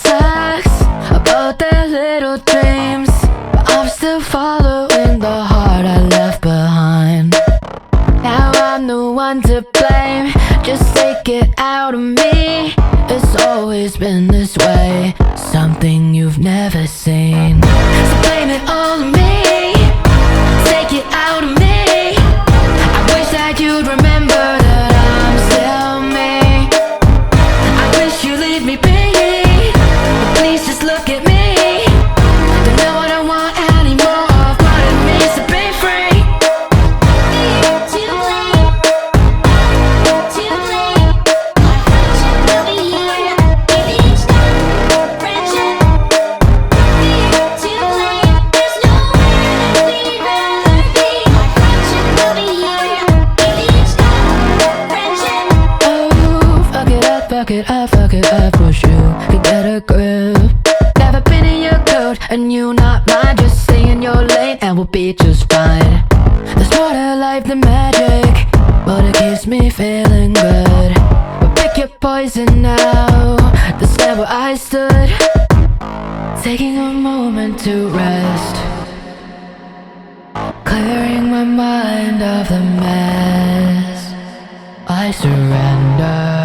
talks about their little dreams, but I'm still following the heart I left behind. Now I'm the one to blame, just take it out of me. It's always been this way, something you've never seen. So blame it all on me, take it out of me. I wish that you'd remember that I'm still me. I wish you'd leave me be, but please just look at me. Don't know what I want anymore, what it means to be free. Too late, too late. My friendship will be here with each time. Friendship, too late. There's nowhere that we'd rather be. My friendship will be here with each time. Friendship. Oh, fuck it up, fuck it up, fuck it up. Wish you could get a grip. Never been in your code, and you not mine. Just stay in your lane and we'll be just fine. There's more to life than magic, but it keeps me feeling good. But pick your poison now, that's never I stood. Taking a moment to rest, clearing my mind of the mess. I surrender.